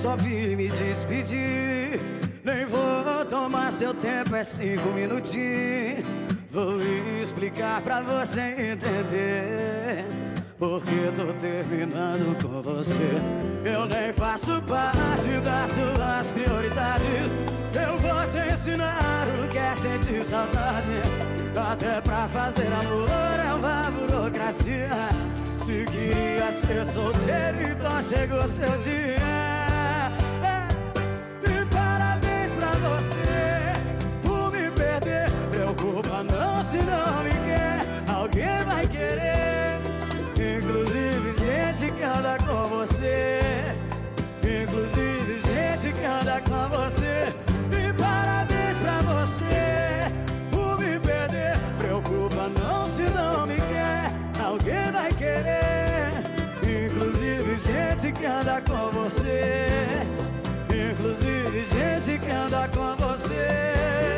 só vim me despedir. Nem vou tomar seu tempo, é 5 minutinhos. Vou explicar pra você entender porque tô terminando com você. Eu nem faço parte das suas prioridades. Eu vou te ensinar o que é sentir saudade. Até pra fazer amor é uma burocracia. Se queria ser solteiro, então chegou seu dia. E parabéns pra você por me perder. Preocupa não, se não me quer, alguém vai querer. Inclusive gente que anda com você. Inclusive gente que anda com você. E parabéns pra você por me perder. Preocupa não, se não me quer, alguém vai querer. Inclusive gente que anda com você. Inclusive gente que anda com você.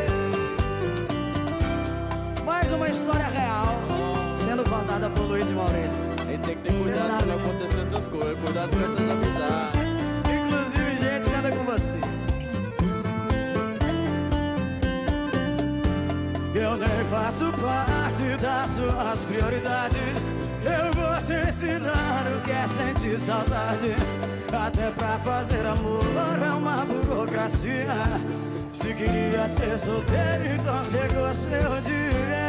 Mais uma história real sendo contada por Luiz e Maurílio. Ele tem que ter cuidado pra não acontecer essas coisas. Cuidado com essas amizades. Inclusive gente que anda com você. Eu nem faço parte das suas prioridades. Eu vou te ensinar o que é sentir saudade. Até pra fazer amor é uma burocracia. Se queria ser solteiro, então chegou seu dia.